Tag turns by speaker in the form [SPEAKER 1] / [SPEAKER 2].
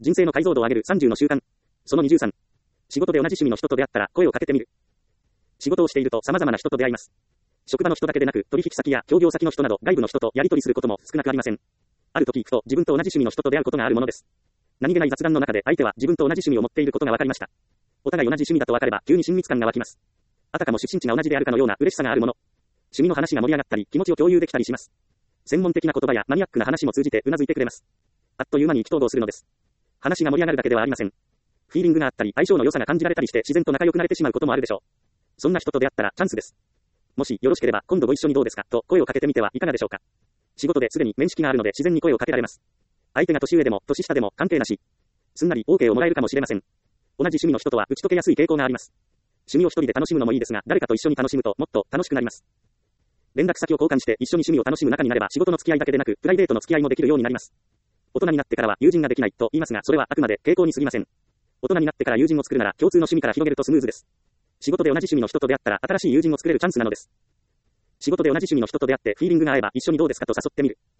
[SPEAKER 1] 人生の解像度を上げる30の習慣。その23。仕事で同じ趣味の人と出会ったら声をかけてみる。仕事をしていると様々な人と出会います。職場の人だけでなく、取引先や協業先の人など外部の人とやり取りすることも少なくありません。ある時行くと自分と同じ趣味の人と出会うことがあるものです。何気ない雑談の中で相手は自分と同じ趣味を持っていることが分かりました。お互い同じ趣味だと分かれば急に親密感が湧きます。あたかも出身地が同じであるかのような嬉しさがあるもの。趣味の話が盛り上がったり、気持ちを共有できたりします。専門的な言葉やマニアックな話も通じてうなずいてくれます。あっという間に意気投合するのです。話が盛り上がるだけではありません。フィーリングがあったり、相性の良さが感じられたりして自然と仲良くなれてしまうこともあるでしょう。そんな人と出会ったらチャンスです。もしよろしければ今度ご一緒にどうですかと声をかけてみてはいかがでしょうか。仕事ですでに面識があるので自然に声をかけられます。相手が年上でも年下でも関係なし。すんなり OK をもらえるかもしれません。同じ趣味の人とは打ち解けやすい傾向があります。趣味を一人で楽しむのもいいですが、誰かと一緒に楽しむともっと楽しくなります。連絡先を交換して一緒に趣味を楽しむ仲になれば仕事の付き合いだけでなくプライベートの付き合いもできるようになります。大人になってからは友人ができないと言いますが、それはあくまで傾向に過ぎません。大人になってから友人を作るなら共通の趣味から広げるとスムーズです。仕事で同じ趣味の人と出会ったら新しい友人を作れるチャンスなのです。仕事で同じ趣味の人と出会ってフィーリングが合えば一緒にどうですかと誘ってみる。